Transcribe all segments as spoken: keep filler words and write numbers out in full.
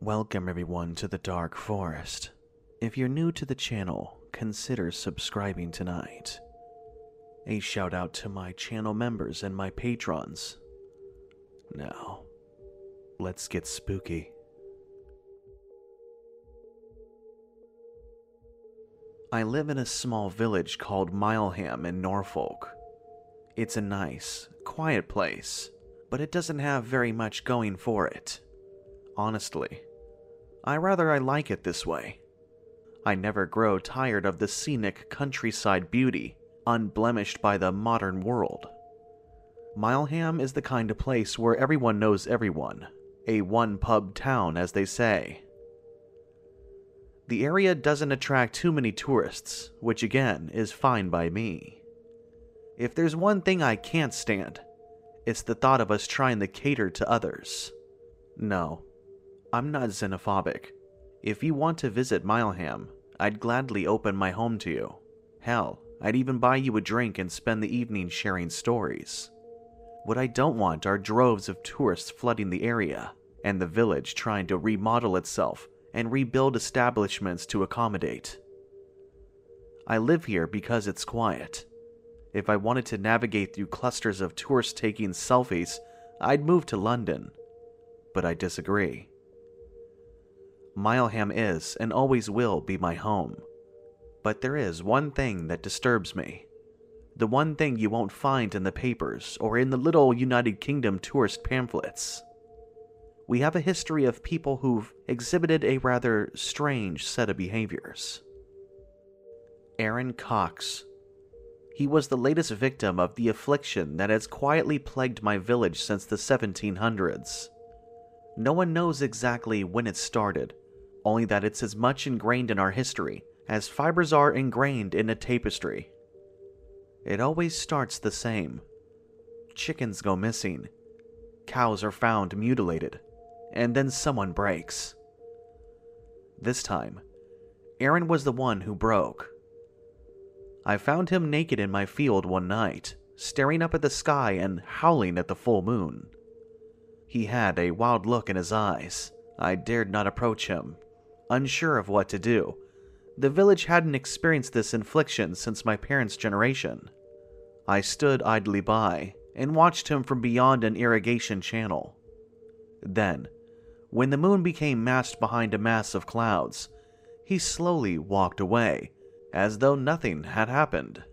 Welcome everyone to the Dark Forest. If you're new to the channel, consider subscribing tonight. A shout out to my channel members and my patrons. Now, let's get spooky. I live in a small village called Mileham in Norfolk. It's a nice, quiet place, but it doesn't have very much going for it. Honestly, I rather I like it this way. I never grow tired of the scenic countryside beauty, unblemished by the modern world. Mileham is the kind of place where everyone knows everyone, a one-pub town as they say. The area doesn't attract too many tourists, which again is fine by me. If there's one thing I can't stand, it's the thought of us trying to cater to others. No, I'm not xenophobic. If you want to visit Mileham, I'd gladly open my home to you. Hell, I'd even buy you a drink and spend the evening sharing stories. What I don't want are droves of tourists flooding the area, and the village trying to remodel itself and rebuild establishments to accommodate. I live here because it's quiet. If I wanted to navigate through clusters of tourists taking selfies, I'd move to London. But I disagree. Mileham is and always will be my home. But there is one thing that disturbs me. The one thing you won't find in the papers or in the little United Kingdom tourist pamphlets. We have a history of people who've exhibited a rather strange set of behaviors. Aaron Cox. He was the latest victim of the affliction that has quietly plagued my village since the seventeen hundreds. No one knows exactly when it started, only that it's as much ingrained in our history as fibers are ingrained in a tapestry. It always starts the same. Chickens go missing, cows are found mutilated, and then someone breaks. This time, Aaron was the one who broke. I found him naked in my field one night, staring up at the sky and howling at the full moon. He had a wild look in his eyes. I dared not approach him, unsure of what to do. The village hadn't experienced this infliction since my parents' generation. I stood idly by and watched him from beyond an irrigation channel. Then, when the moon became masked behind a mass of clouds, he slowly walked away, as though nothing had happened.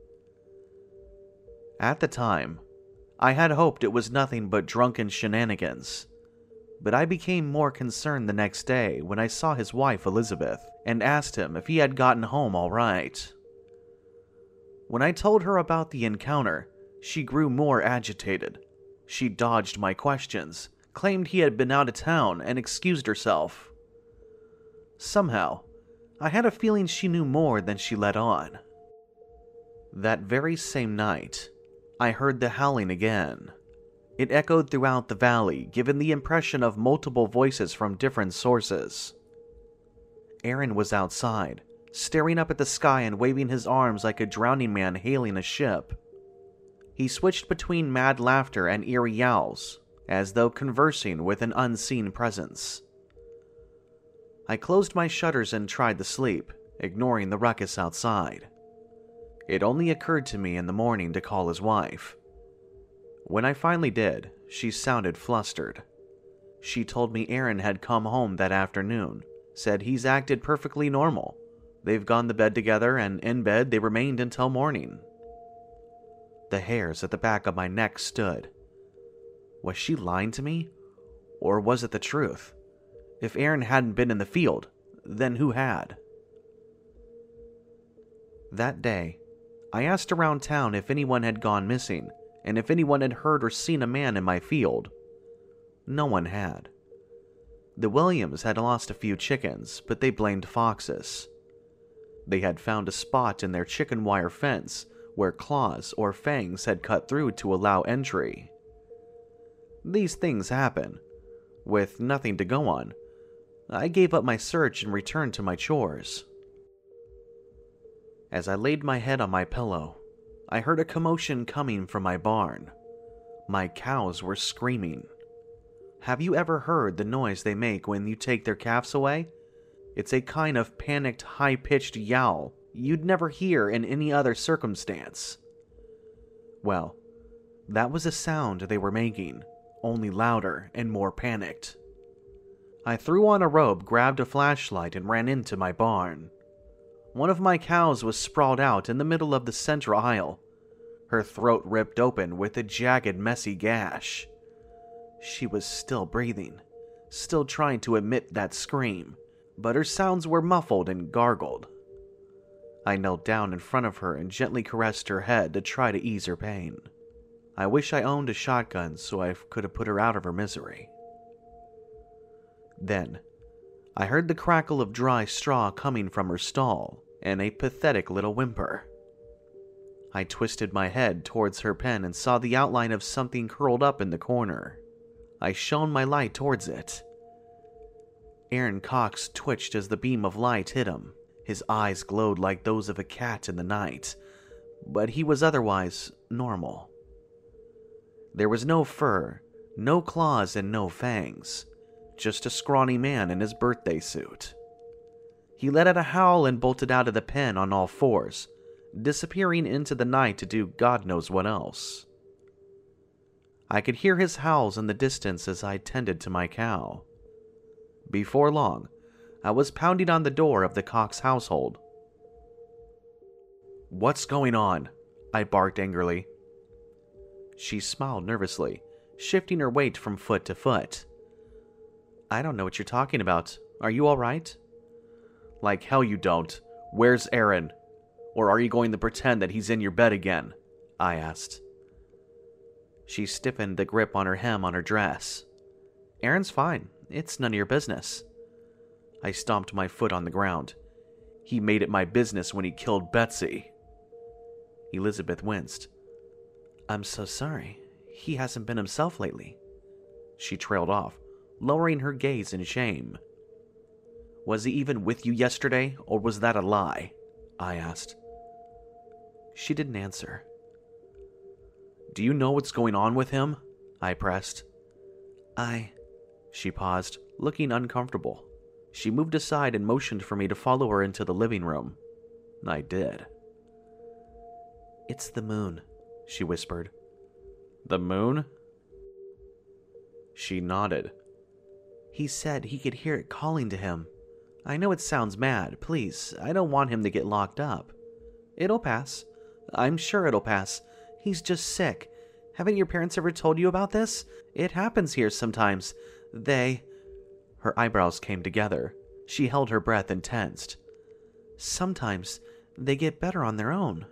At the time, I had hoped it was nothing but drunken shenanigans, but I became more concerned the next day when I saw his wife Elizabeth and asked him if he had gotten home all right. When I told her about the encounter, she grew more agitated. She dodged my questions, claimed he had been out of town, and excused herself. Somehow, I had a feeling she knew more than she let on. That very same night, I heard the howling again. It echoed throughout the valley, giving the impression of multiple voices from different sources. Aaron was outside, staring up at the sky and waving his arms like a drowning man hailing a ship. He switched between mad laughter and eerie yowls, as though conversing with an unseen presence. I closed my shutters and tried to sleep, ignoring the ruckus outside. It only occurred to me in the morning to call his wife. When I finally did, she sounded flustered. She told me Aaron had come home that afternoon, said he's acted perfectly normal. They've gone to bed together, and in bed they remained until morning. The hairs at the back of my neck stood. Was she lying to me? Or was it the truth? If Aaron hadn't been in the field, then who had? That day, I asked around town if anyone had gone missing, and if anyone had heard or seen a man in my field. No one had. The Williams had lost a few chickens, but they blamed foxes. They had found a spot in their chicken wire fence where claws or fangs had cut through to allow entry. These things happen. With nothing to go on, I gave up my search and returned to my chores. As I laid my head on my pillow, I heard a commotion coming from my barn. My cows were screaming. Have you ever heard the noise they make when you take their calves away? It's a kind of panicked, high-pitched yowl you'd never hear in any other circumstance. Well, that was a sound they were making, only louder and more panicked. I threw on a robe, grabbed a flashlight, and ran into my barn. One of my cows was sprawled out in the middle of the center aisle, her throat ripped open with a jagged, messy gash. She was still breathing, still trying to emit that scream, but her sounds were muffled and gargled. I knelt down in front of her and gently caressed her head to try to ease her pain. I wish I owned a shotgun so I could have put her out of her misery. Then, I heard the crackle of dry straw coming from her stall and a pathetic little whimper. I twisted my head towards her pen and saw the outline of something curled up in the corner. I shone my light towards it. Aaron Cox twitched as the beam of light hit him. His eyes glowed like those of a cat in the night, but he was otherwise normal. There was no fur, no claws, and no fangs, just a scrawny man in his birthday suit. He let out a howl and bolted out of the pen on all fours, disappearing into the night to do God knows what else. I could hear his howls in the distance as I tended to my cow. Before long, I was pounding on the door of the Cox household. "What's going on?" I barked angrily. She smiled nervously, shifting her weight from foot to foot. "I don't know what you're talking about. Are you all right?" "Like hell you don't. Where's Aaron? Or are you going to pretend that he's in your bed again?" I asked. She stiffened the grip on her hem on her dress. "Aaron's fine. It's none of your business." I stomped my foot on the ground. "He made it my business when he killed Betsy." Elizabeth winced. "I'm so sorry. He hasn't been himself lately." She trailed off, lowering her gaze in shame. "Was he even with you yesterday, or was that a lie?" I asked. She didn't answer. "Do you know what's going on with him?" I pressed. I... She paused, looking uncomfortable. She moved aside and motioned for me to follow her into the living room. I did. "It's the moon," she whispered. "The moon?" She nodded. "He said he could hear it calling to him. I know it sounds mad. Please, I don't want him to get locked up. It'll pass. I'm sure it'll pass. He's just sick. Haven't your parents ever told you about this? It happens here sometimes. They..." Her eyebrows came together. She held her breath and tensed. "Sometimes they get better on their own."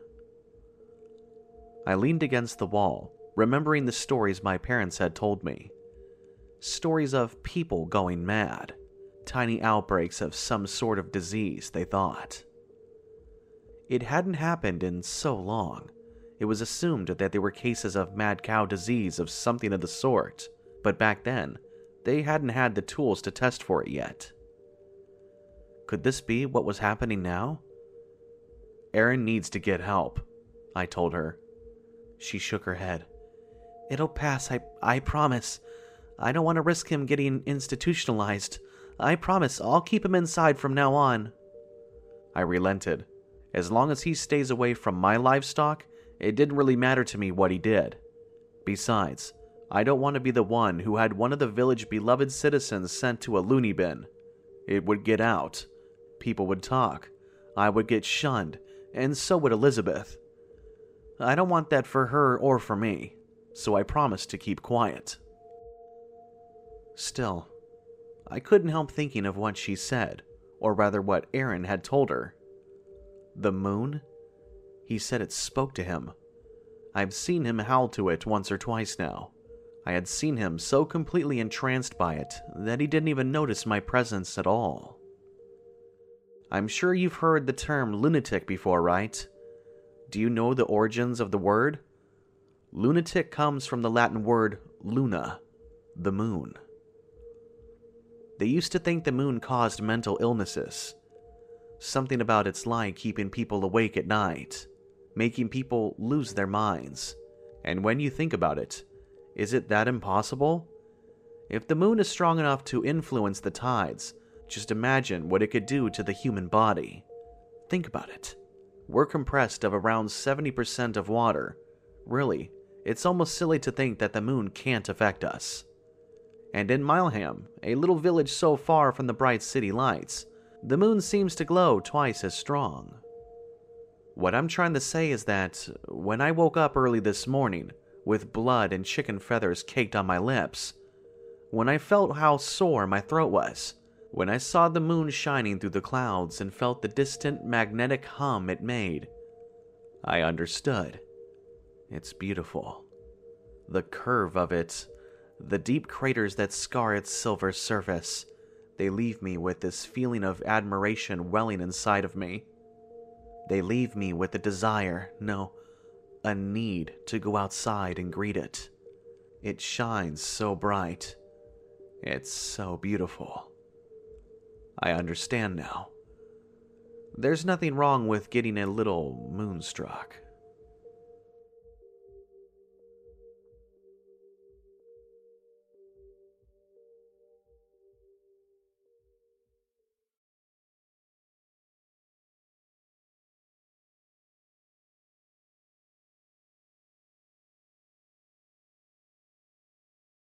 I leaned against the wall, remembering the stories my parents had told me. Stories of people going mad. Tiny outbreaks of some sort of disease, they thought. It hadn't happened in so long. It was assumed that they were cases of mad cow disease of something of the sort, but back then, they hadn't had the tools to test for it yet. Could this be what was happening now? "Aaron needs to get help," I told her. She shook her head. "It'll pass, I, I promise. I don't want to risk him getting institutionalized. I promise I'll keep him inside from now on." I relented. As long as he stays away from my livestock, it didn't really matter to me what he did. Besides, I don't want to be the one who had one of the village beloved citizens sent to a loony bin. It would get out. People would talk. I would get shunned, and so would Elizabeth. I don't want that for her or for me, so I promised to keep quiet. Still, I couldn't help thinking of what she said, or rather what Aaron had told her. The moon? He said it spoke to him. I've seen him howl to it once or twice now. I had seen him so completely entranced by it that he didn't even notice my presence at all. I'm sure you've heard the term lunatic before, right? Do you know the origins of the word? Lunatic comes from the Latin word luna, the moon. They used to think the moon caused mental illnesses. Something about its light keeping people awake at night, making people lose their minds. And when you think about it, is it that impossible? If the moon is strong enough to influence the tides, just imagine what it could do to the human body. Think about it. We're compressed of around seventy percent of water. Really, it's almost silly to think that the moon can't affect us. And in Mileham, a little village so far from the bright city lights, the moon seems to glow twice as strong. What I'm trying to say is that when I woke up early this morning, with blood and chicken feathers caked on my lips, when I felt how sore my throat was, when I saw the moon shining through the clouds and felt the distant magnetic hum it made, I understood. It's beautiful. The curve of it, the deep craters that scar its silver surface, they leave me with this feeling of admiration welling inside of me. They leave me with a desire, no, a need to go outside and greet it. It shines so bright. It's so beautiful. I understand now. There's nothing wrong with getting a little moonstruck.